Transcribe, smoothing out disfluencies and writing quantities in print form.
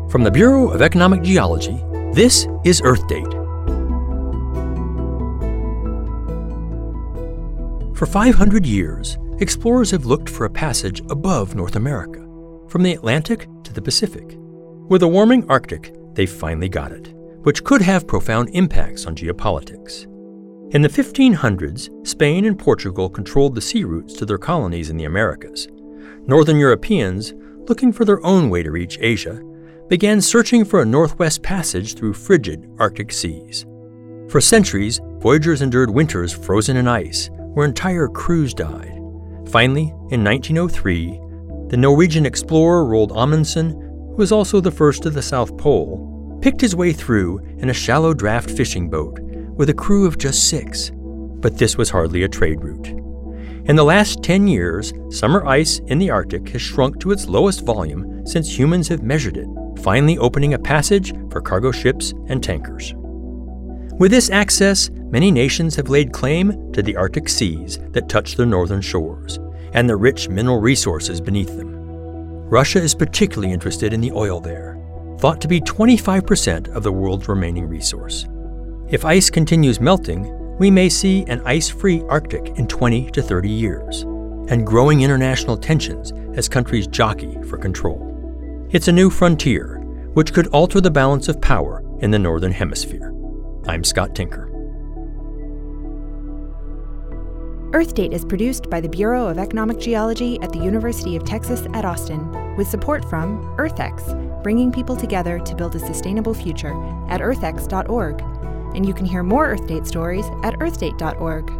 From the Bureau of Economic Geology, this is Earth Date. For 500 years, explorers have looked for a passage above North America, from the Atlantic to the Pacific. With a warming Arctic, they've finally got it, which could have profound impacts on geopolitics. In the 1500s, Spain and Portugal controlled the sea routes to their colonies in the Americas. Northern Europeans, looking for their own way to reach Asia, began searching for a northwest passage through frigid Arctic seas. For centuries, voyagers endured winters frozen in ice, where entire crews died. Finally, in 1903, the Norwegian explorer Roald Amundsen, who was also the first to the South Pole, picked his way through in a shallow draft fishing boat with a crew of just 6. But this was hardly a trade route. In the last 10 years, summer ice in the Arctic has shrunk to its lowest volume since humans have measured it, finally opening a passage for cargo ships and tankers. With this access, many nations have laid claim to the Arctic seas that touch their northern shores and the rich mineral resources beneath them. Russia is particularly interested in the oil there, thought to be 25% of the world's remaining resource. If ice continues melting, we may see an ice-free Arctic in 20 to 30 years, and growing international tensions as countries jockey for control. It's a new frontier, which could alter the balance of power in the Northern Hemisphere. I'm Scott Tinker. Earth Date is produced by the Bureau of Economic Geology at the University of Texas at Austin, with support from EarthX, bringing people together to build a sustainable future at earthx.org. And you can hear more Earth Date stories at earthdate.org.